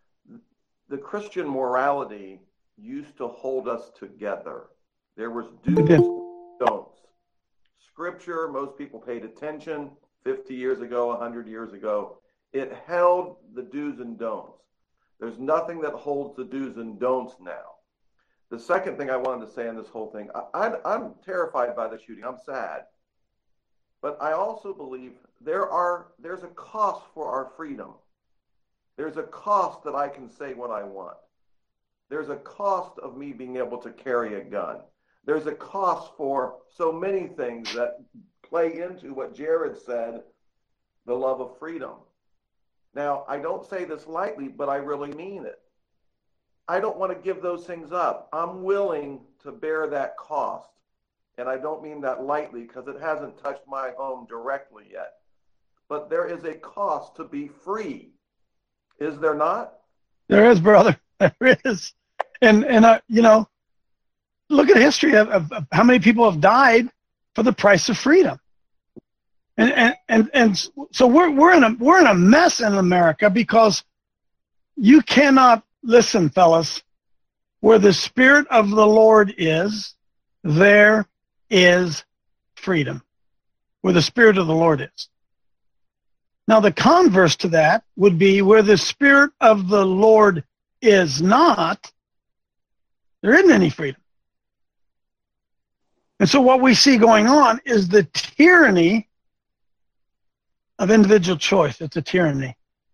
the Christian morality used to hold us together. There was do's and don'ts. Scripture, most people paid attention fifty years ago, one hundred years ago. It held the do's and don'ts. There's nothing that holds the do's and don'ts now. The second thing I wanted to say on this whole thing, I, I, I'm terrified by the shooting. I'm sad. But I also believe there are there's a cost for our freedom. There's a cost that I can say what I want. There's a cost of me being able to carry a gun. There's a cost for so many things that play into what Jared said, the love of freedom. Now, I don't say this lightly, but I really mean it. I don't want to give those things up. I'm willing to bear that cost. And I don't mean that lightly because it hasn't touched my home directly yet. But there is a cost to be free. Is there not? There is, brother. There is. And, and uh, you know, look at the history of, of, of how many people have died for the price of freedom. And, and, and, and so we're, we're, in a, we're in a mess in America because you cannot, listen, fellas, where the Spirit of the Lord is, there is freedom, where the Spirit of the Lord is. Now, the converse to that would be where the Spirit of the Lord is not, there isn't any freedom. And so what we see going on is the tyranny of individual choice. It's a tyranny.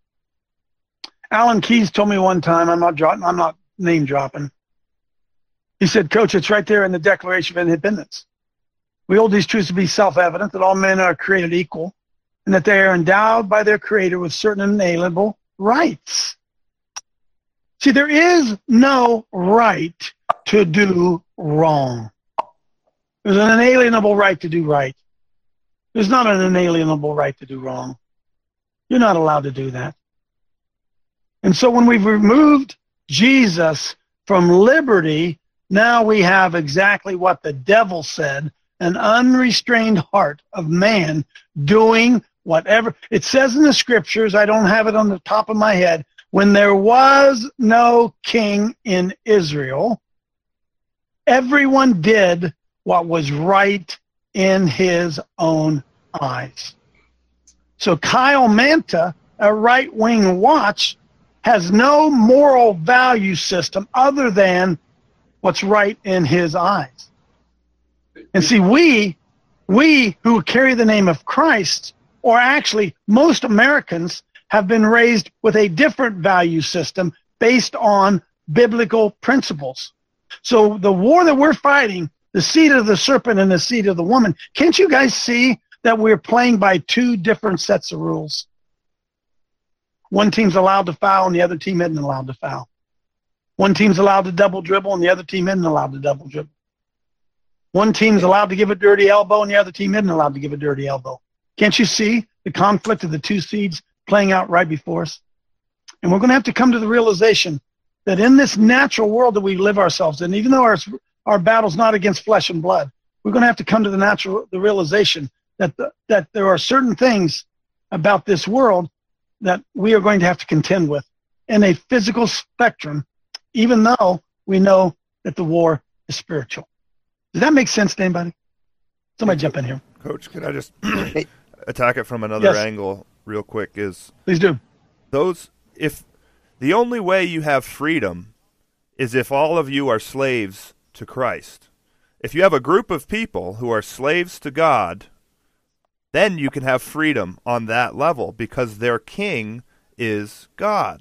Alan Keyes told me one time, I'm not dropping, I'm not name dropping. He said, Coach, it's right there in the Declaration of Independence. We hold these truths to be self-evident, that all men are created equal, and that they are endowed by their Creator with certain inalienable rights. See, there is no right to do wrong. There's an inalienable right to do right. There's not an inalienable right to do wrong. You're not allowed to do that. And so when we've removed Jesus from liberty, now we have exactly what the devil said, an unrestrained heart of man doing whatever. It says in the scriptures, I don't have it on the top of my head, when there was no king in Israel, everyone did what was right in his own eyes. So Kyle Manta, a right-wing watch, has no moral value system other than what's right in his eyes. And see, we, we who carry the name of Christ, or actually most Americans, have been raised with a different value system based on biblical principles. So the war that we're fighting, the seed of the serpent and the seed of the woman, can't you guys see that we're playing by two different sets of rules? One team's allowed to foul and the other team isn't allowed to foul. One team's allowed to double dribble and the other team isn't allowed to double dribble. One team's allowed to give a dirty elbow and the other team isn't allowed to give a dirty elbow. Can't you see the conflict of the two seeds playing out right before us? And we're going to have to come to the realization that in this natural world that we live ourselves in, even though our, our battle's not against flesh and blood, we're going to have to come to the natural, the realization that the, that there are certain things about this world that we are going to have to contend with in a physical spectrum, even though we know that the war is spiritual. Does that make sense to anybody? Somebody jump in here. Coach, can I just attack it from another Yes. angle real quick? Is Please do. Those, if the only way you have freedom is if all of you are slaves to Christ. If you have a group of people who are slaves to God, then you can have freedom on that level because their king is God.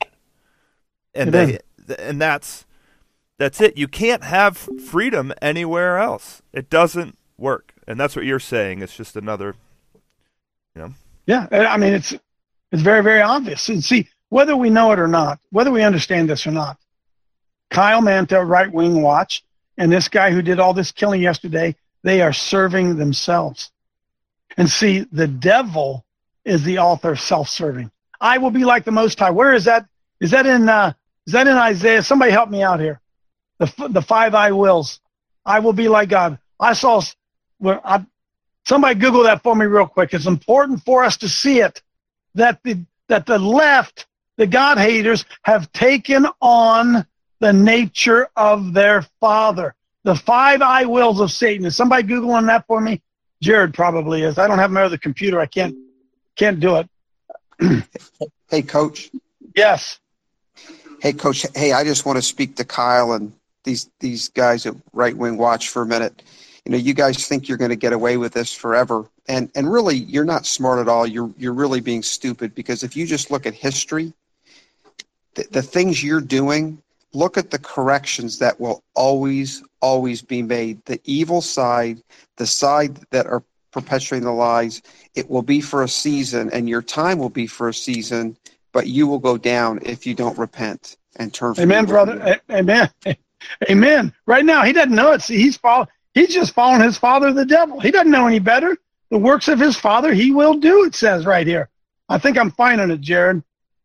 And they, and that's that's it. You can't have freedom anywhere else. It doesn't work. And that's what you're saying. It's just another, you know. Yeah, I mean, it's it's very, very obvious. And see, whether we know it or not, whether we understand this or not, Kyle Manta, right-wing watch, and this guy who did all this killing yesterday, they are serving themselves. And see, the devil is the author of self-serving. I will be like the Most High. Where is that? Is that in uh, is that in Isaiah? Somebody help me out here. The the five I wills. I will be like God. I saw. Well, I, somebody Google that for me real quick. It's important for us to see it. That the that the left, the God haters, have taken on the nature of their father. The five I wills of Satan. Is somebody Googling that for me? Jared probably is. I don't have my other computer. I can't can't do it. Hey, Coach. Yes. Hey, Coach. Hey, I just want to speak to Kyle and these these guys at Right Wing Watch for a minute. You know, you guys think you're going to get away with this forever, and and really, you're not smart at all. You're you're really being stupid, because if you just look at history, the, the things you're doing, look at the corrections that will always always be made. The evil side, the side that are perpetuating the lies, it will be for a season, and your time will be for a season, but you will go down if you don't repent and turn from Amen, brother. A- Amen. Amen. Right now, he doesn't know it. See, he's follow, he's just following his father, the devil. He doesn't know any better. The works of his father he will do, it says right here. I think I'm finding it, Jared.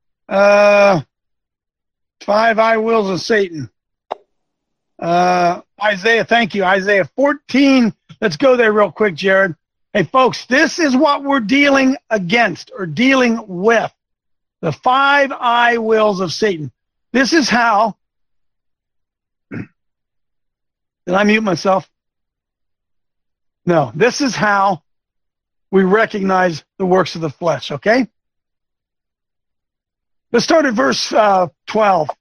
Uh, five I wills of Satan. Uh, Isaiah, thank you. Isaiah fourteen. Let's go there real quick, Jared. Hey, folks, this is what we're dealing against or dealing with. The five I wills of Satan. This is how. Did I mute myself? No, this is how we recognize the works of the flesh, okay? Let's start at verse uh, twelve.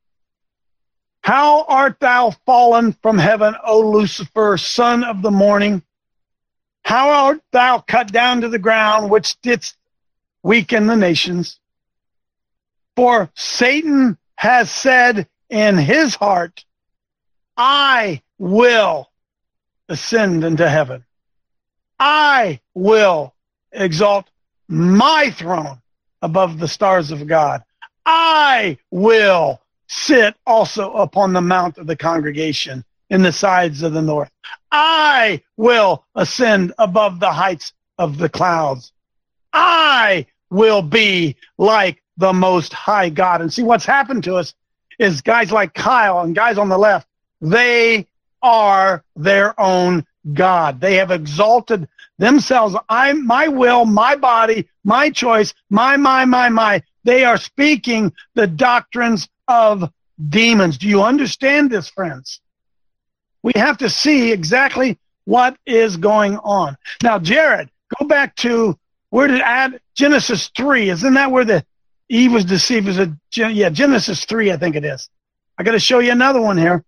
How art thou fallen from heaven, O Lucifer, son of the morning? How art thou cut down to the ground, which didst weaken the nations? For Satan has said in his heart, I will ascend into heaven. I will exalt my throne above the stars of God. I will sit also upon the mount of the congregation in the sides of the north. I will ascend above the heights of the clouds. I will be like the Most High God. And see, what's happened to us is guys like Kyle and guys on the left, they are their own God. They have exalted themselves. I, my will, my body, my choice, my, my, my, my. They are speaking the doctrines of demons. Do you understand this, friends? We have to see exactly what is going on. Now, Jared, go back to where did add Genesis three? Isn't that where the Eve was deceived? Is it, yeah, Genesis three, I think it is. I got to show you another one here.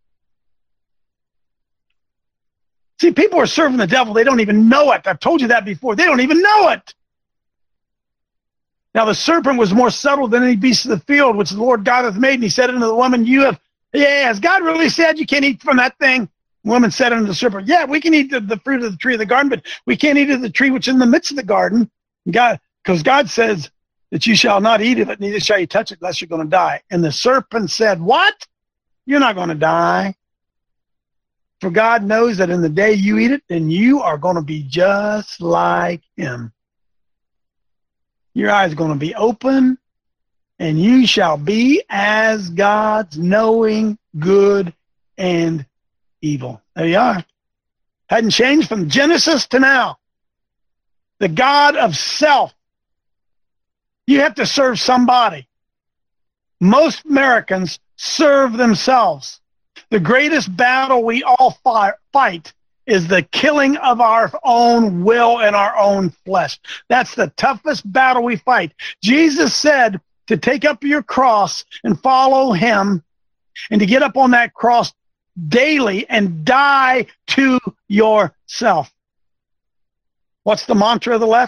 See, people are serving the devil. They don't even know it. I've told you that before. They don't even know it. Now, the serpent was more subtle than any beast of the field, which the Lord God hath made. And he said unto the woman, you have, yeah, has God really said you can't eat from that thing? The woman said unto the serpent, yeah, we can eat the, the fruit of the tree of the garden, but we can't eat of the tree which is in the midst of the garden. God, because God says that you shall not eat of it, neither shall you touch it, lest you're going to die. And the serpent said, what? You're not going to die. For God knows that in the day you eat it, then you are going to be just like him. Your eyes are going to be open, and you shall be as gods, knowing good and evil. There you are. Hadn't changed from Genesis to now. The God of self. You have to serve somebody. Most Americans serve themselves. The greatest battle we all fight is the killing of our own will and our own flesh. That's the toughest battle we fight. Jesus said to take up your cross and follow him, and to get up on that cross daily and die to yourself. What's the mantra of the left?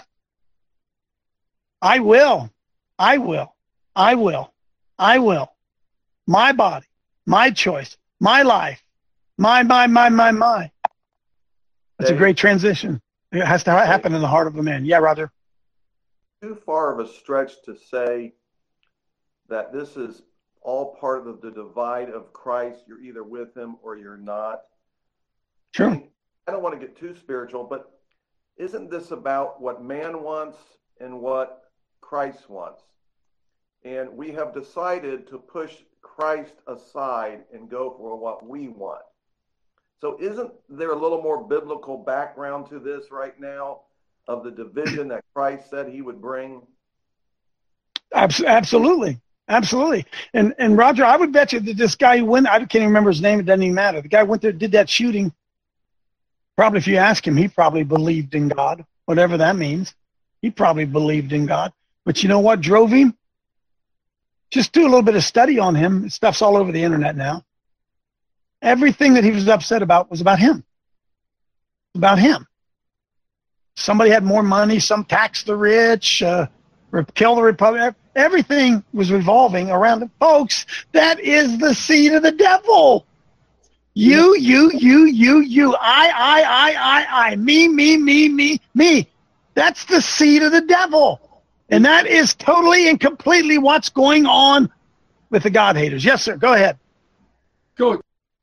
I will, I will, I will, I will. My body, my choice, my life, my, my, my, my, my. That's a great transition. It has to happen in the heart of a man. Yeah, Roger. Too far of a stretch to say that this is all part of the divide of Christ. You're either with him or you're not. Sure. I don't want to get too spiritual, but isn't this about what man wants and what Christ wants? And we have decided to push Christ aside and go for what we want. So isn't there a little more biblical background to this right now of the division that Christ said he would bring? Absolutely. Absolutely. And and Roger, I would bet you that this guy who went, I can't even remember his name, it doesn't even matter. The guy went there, did that shooting. Probably if you ask him, he probably believed in God, whatever that means. He probably believed in God. But you know what drove him? Just do a little bit of study on him. Stuff's all over the internet now. Everything that he was upset about was about him. About him. Somebody had more money, some taxed the rich, uh, kill the Republic. Everything was revolving around him. Folks, that is the seed of the devil. You, you, you, you, you, I, I, I, I, I, me, me, me, me, me. That's the seed of the devil. And that is totally and completely what's going on with the God haters. Yes, sir. Go ahead. Go.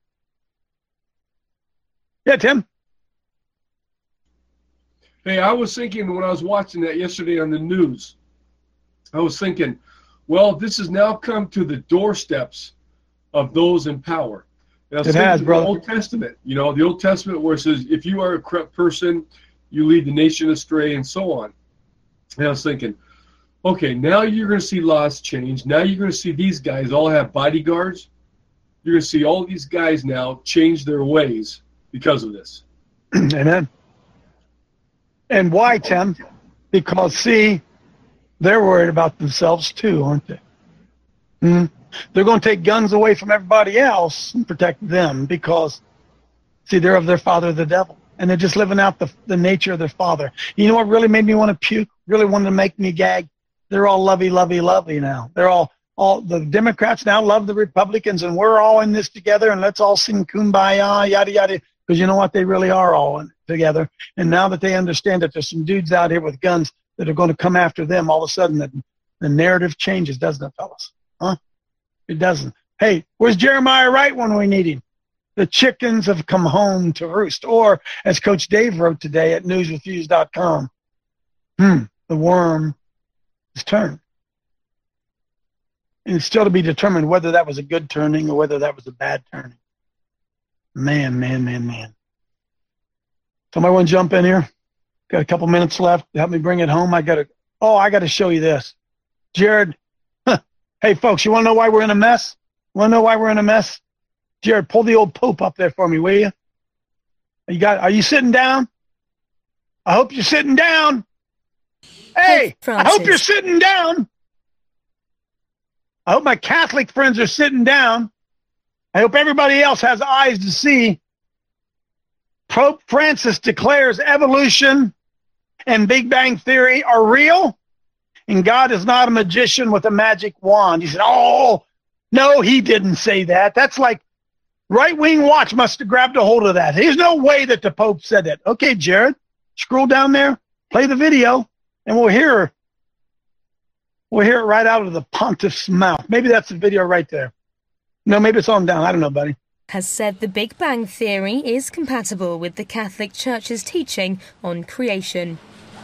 Yeah, Tim. Hey, I was thinking when I was watching that yesterday on the news, I was thinking, well, this has now come to the doorsteps of those in power. And I was it has, the brother. Old Testament, you know, the Old Testament where it says, if you are a corrupt person, you lead the nation astray and so on. And I was thinking, okay, now you're going to see laws change. Now you're going to see these guys all have bodyguards. You're going to see all these guys now change their ways because of this. Amen. And why, Tim? Because, see, they're worried about themselves too, aren't they? Hmm? They're going to take guns away from everybody else and protect them because, see, they're of their father, the devil. And they're just living out the, the nature of their father. You know what really made me want to puke? Really wanted to make me gag? They're all lovey, lovey, lovey now. They're all, all the Democrats now love the Republicans, and we're all in this together, and let's all sing Kumbaya, yada, yada. Because you know what? They really are all in together. And now that they understand that there's some dudes out here with guns that are going to come after them, all of a sudden the, the narrative changes, doesn't it, fellas? Huh? It doesn't. Hey, where's Jeremiah Wright when we need him? The chickens have come home to roost. Or, as Coach Dave wrote today at news with views dot com, hmm, the worm is turned. And it's still to be determined whether that was a good turning or whether that was a bad turning. Man, man, man, man. Somebody want to jump in here? Got a couple minutes left. Help me bring it home. I got to, oh, I got to show you this. Jared, huh. Hey, folks, you want to know why we're in a mess? Want to know why we're in a mess? Jared, pull the old Pope up there for me, will you? You got? Are you sitting down? I hope you're sitting down. Hey, I hope you're sitting down. I hope my Catholic friends are sitting down. I hope everybody else has eyes to see. Pope Francis declares evolution and Big Bang Theory are real, and God is not a magician with a magic wand. He said, oh, no, he didn't say that. That's like Right Wing Watch must have grabbed a hold of that. There's no way that the Pope said that. Okay, Jared, scroll down there, play the video, and we'll hear we'll hear it right out of the pontiff's mouth. Maybe that's the video right there. No, maybe it's on down. I don't know, buddy. Has said the Big Bang Theory is compatible with the Catholic Church's teaching on creation.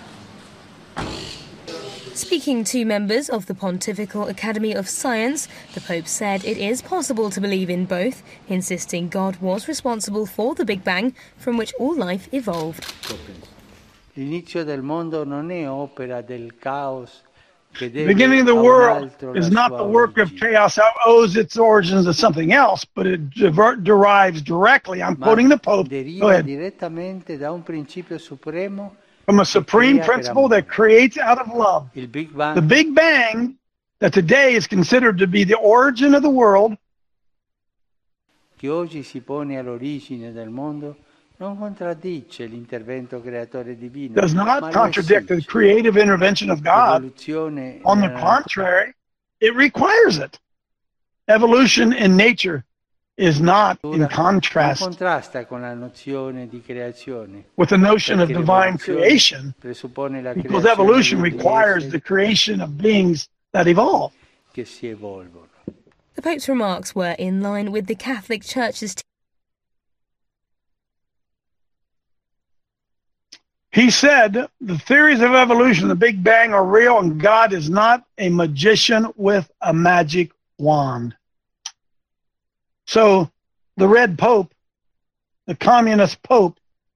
Speaking to members of the Pontifical Academy of Science, the Pope said it is possible to believe in both, insisting God was responsible for the Big Bang from which all life evolved. L'inizio del mondo non è opera del caos. The beginning of the world is not the work of chaos that owes its origins to something else, but it derives directly, I'm quoting the Pope, go ahead, from a supreme principle that creates out of love. The Big Bang, that today is considered to be the origin of the world, che oggi si pone all'origine del mondo, non contraddice l'intervento creatore divino, does not contradict the creative intervention of God. On the contrary, it requires it. Evolution in nature is not in contrast with the notion of divine creation, because evolution requires the creation of beings that evolve. The Pope's remarks were in line with the Catholic Church's teaching. He said the theories of evolution, the Big Bang, are real, and God is not a magician with a magic wand. So the Red Pope, the communist Pope,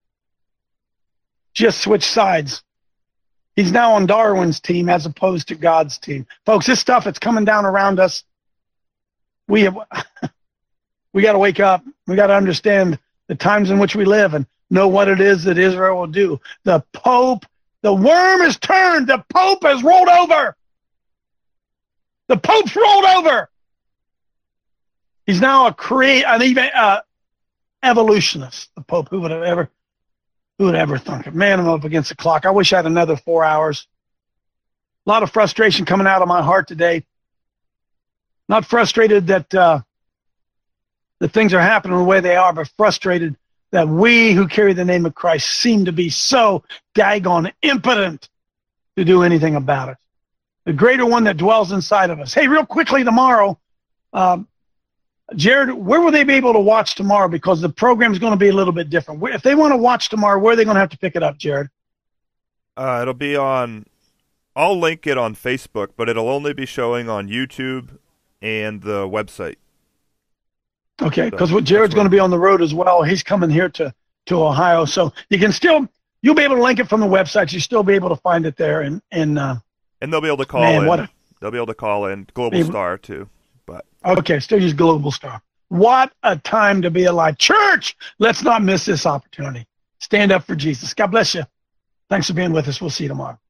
just switched sides. He's now on Darwin's team as opposed to God's team. Folks, this stuff that's coming down around us, we have, we got to wake up. We got to understand the times in which we live and know what it is that Israel will do. The Pope, the worm is turned. The Pope has rolled over. The Pope's rolled over. He's now a create, an even uh, evolutionist. The Pope, who would have ever, who would ever thunk it? Man, I'm up against the clock. I wish I had another four hours. A lot of frustration coming out of my heart today. Not frustrated that uh, that things are happening the way they are, but frustrated that we who carry the name of Christ seem to be so daggone impotent to do anything about it. The greater one that dwells inside of us. Hey, real quickly tomorrow, um, Jared, where will they be able to watch tomorrow? Because the program is going to be a little bit different. If they want to watch tomorrow, where are they going to have to pick it up, Jared? Uh, it'll be on, I'll link it on Facebook, but it'll only be showing on YouTube and the website. Okay, because so, Jared's going to be on the road as well. He's coming here to, to Ohio. So you can still, you'll be able to link it from the website. You'll still be able to find it there. And, and, uh, and they'll be able to call man, in. What a, they'll be able to call in Global able, Star too. But okay, still use Global Star. What a time to be alive. Church, let's not miss this opportunity. Stand up for Jesus. God bless you. Thanks for being with us. We'll see you tomorrow.